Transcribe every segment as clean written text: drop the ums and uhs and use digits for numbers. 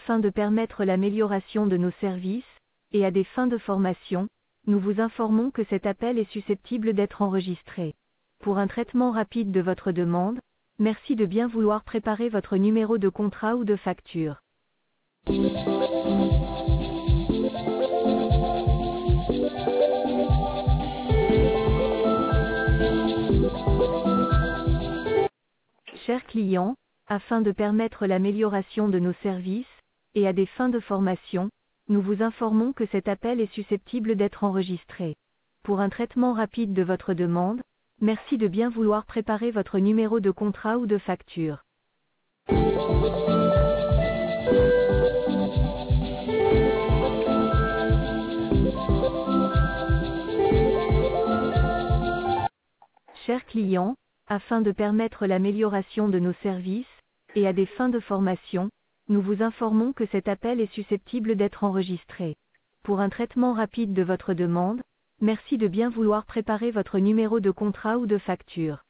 Afin de permettre l'amélioration de nos services, et à des fins de formation, nous vous informons que cet appel est susceptible d'être enregistré. Pour un traitement rapide de votre demande, merci de bien vouloir préparer votre numéro de contrat ou de facture. Chers clients, afin de permettre l'amélioration de nos services, et à des fins de formation, nous vous informons que cet appel est susceptible d'être enregistré. Pour un traitement rapide de votre demande, merci de bien vouloir préparer votre numéro de contrat ou de facture. Chers clients, afin de permettre l'amélioration de nos services, et à des fins de formation, nous vous informons que cet appel est susceptible d'être enregistré. Pour un traitement rapide de votre demande, merci de bien vouloir préparer votre numéro de contrat ou de facture.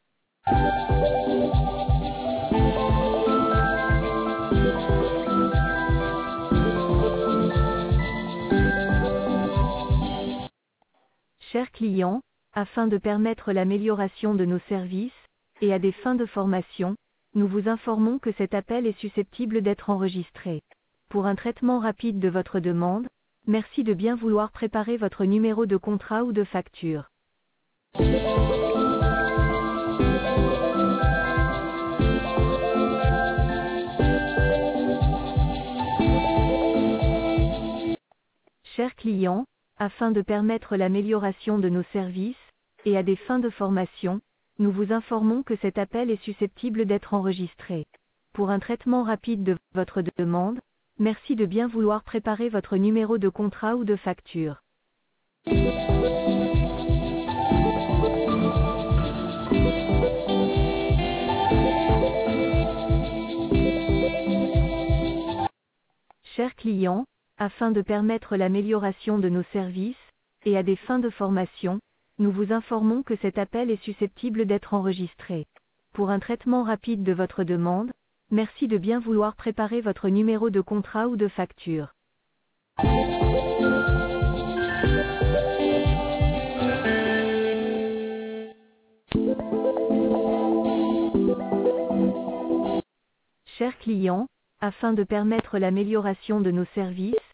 Chers clients, afin de permettre l'amélioration de nos services, et à des fins de formation, nous vous informons que cet appel est susceptible d'être enregistré. Pour un traitement rapide de votre demande, merci de bien vouloir préparer votre numéro de contrat ou de facture. Chers clients, afin de permettre l'amélioration de nos services, et à des fins de formation, nous vous informons que cet appel est susceptible d'être enregistré. Pour un traitement rapide de votre demande, merci de bien vouloir préparer votre numéro de contrat ou de facture. Chers clients, afin de permettre l'amélioration de nos services, et à des fins de formation, nous vous informons que cet appel est susceptible d'être enregistré. Pour un traitement rapide de votre demande, merci de bien vouloir préparer votre numéro de contrat ou de facture. Chers clients, afin de permettre l'amélioration de nos services,